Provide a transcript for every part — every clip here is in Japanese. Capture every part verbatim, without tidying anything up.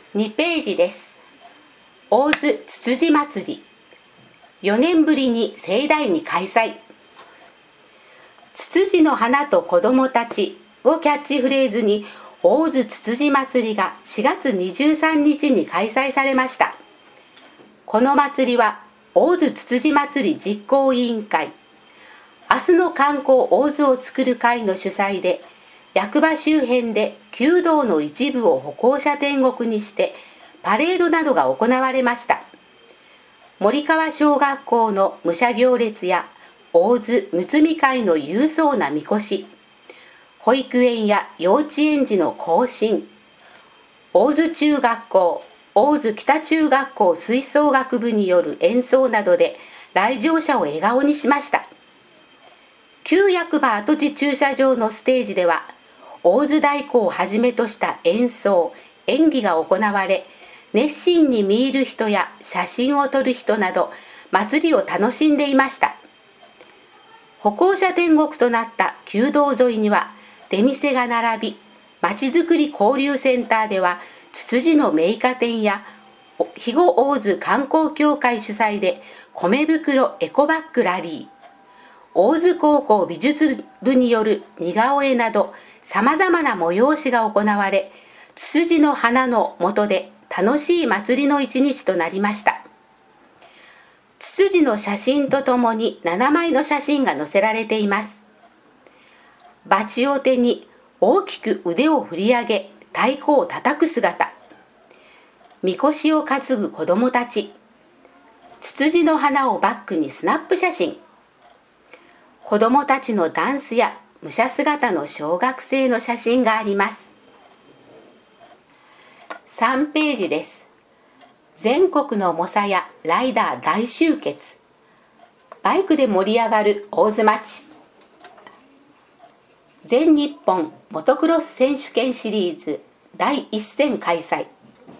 にページです。大洲つつじ祭り、よねんぶりに盛大に開催。つつじの花と子どもたちをキャッチフレーズに、大洲つつじ祭りがしがつにじゅうさんにちに開催されました。この祭りは大洲つつじ祭り実行委員会、明日の観光大洲を作る会の主催で、役場周辺で旧道の一部を歩行者天国にしてパレードなどが行われました。森川小学校の武者行列や大洲むつみ会の勇壮なみこし、保育園や幼稚園児の行進、大洲中学校、大洲北中学校吹奏楽部による演奏などで来場者を笑顔にしました。旧役場跡地駐車場のステージでは、大洲太鼓をはじめとした演奏、演技が行われ、熱心に見入る人や写真を撮る人など、祭りを楽しんでいました。歩行者天国となった旧道沿いには出店が並び、まちづくり交流センターではつつじの銘菓店や肥後大洲観光協会主催で米袋エコバッグラリー、大洲高校美術部による似顔絵などさまざまな催しが行われ、つつじの花の下で楽しい祭りの一日となりました。つつじの写真とともにななまいの写真が載せられています。バチを手に大きく腕を振り上げ太鼓を叩く姿、みこしを担ぐ子どもたち、つつじの花をバックにスナップ写真、子どもたちのダンスや武者姿の小学生の写真があります。さんページです。全国の猛者やライダー大集結、バイクで盛り上がる大洲町。全日本モトクロス選手権シリーズだいいっ戦開催。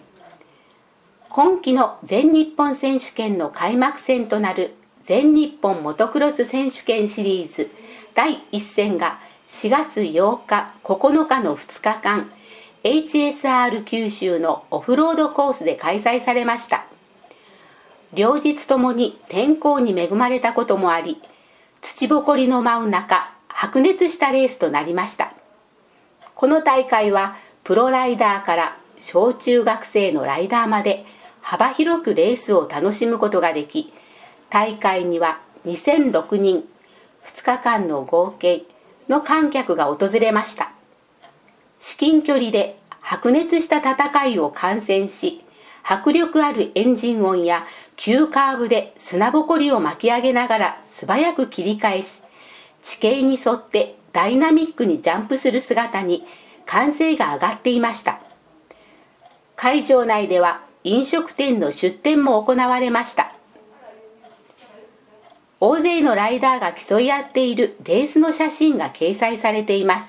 今季の全日本選手権の開幕戦となる全日本モトクロス選手権シリーズだいいっ戦がしがつようか、ここのかのふつかかん、エイチエスアール 九州のオフロードコースで開催されました。両日ともに天候に恵まれたこともあり、土ぼこりの舞う中、白熱したレースとなりました。この大会はプロライダーから小中学生のライダーまで幅広くレースを楽しむことができ、大会にはにせんろくにん、ふつかかんの合計の観客が訪れました。至近距離で白熱した戦いを観戦し、迫力あるエンジン音や急カーブで砂ぼこりを巻き上げながら素早く切り返し、地形に沿ってダイナミックにジャンプする姿に歓声が上がっていました。会場内では飲食店の出店も行われました。大勢のライダーが競い合っているレースの写真が掲載されています。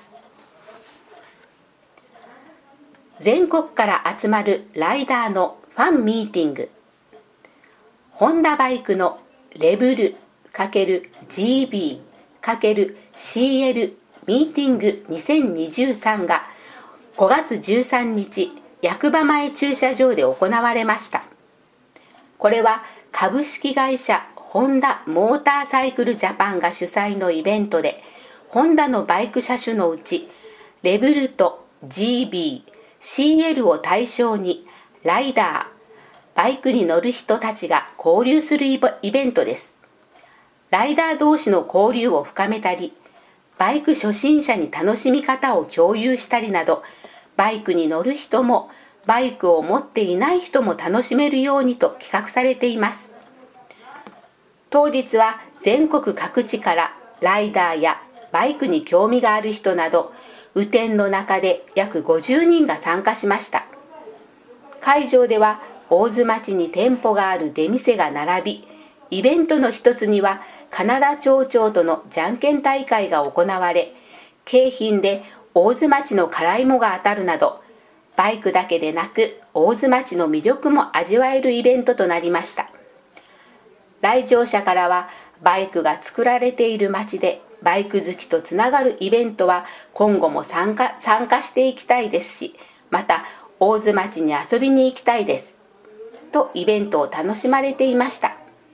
全国から集まるライダーのファンミーティング。ホンダバイクのレブル ×ジービー ×シーエル ミーティングにせんにじゅうさんがごがつじゅうさんにち、役場前駐車場で行われました。これは株式会社ホンダモーターサイクルジャパンが主催のイベントで、ホンダのバイク車種のうちレブルと ジービー、シーエル を対象にライダー、バイクに乗る人たちが交流するイベントです。ライダー同士の交流を深めたり、バイク初心者に楽しみ方を共有したりなど、バイクに乗る人もバイクを持っていない人も楽しめるようにと企画されています。当日は全国各地からライダーやバイクに興味がある人など、雨天の中で約ごじゅうにんが参加しました。会場では大洲町に店舗がある出店が並び、イベントの一つにはカナダ町長とのじゃんけん大会が行われ、景品で大洲町の辛いもが当たるなど、バイクだけでなく大洲町の魅力も味わえるイベントとなりました。来場者からは、バイクが作られている町でバイク好きとつながるイベントは今後も参加、参加していきたいですし、また大津町に遊びに行きたいですとイベントを楽しまれていました。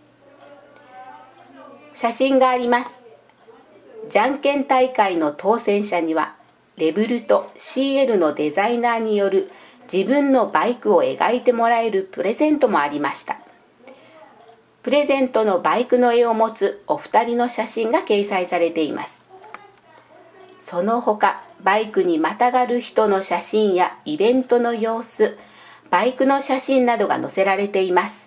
写真があります。じゃんけん大会の当選者にはレブルと シーエル のデザイナーによる自分のバイクを描いてもらえるプレゼントもありました。プレゼントのバイクの絵を持つお二人の写真が掲載されています。その他、バイクにまたがる人の写真やイベントの様子、バイクの写真などが載せられています。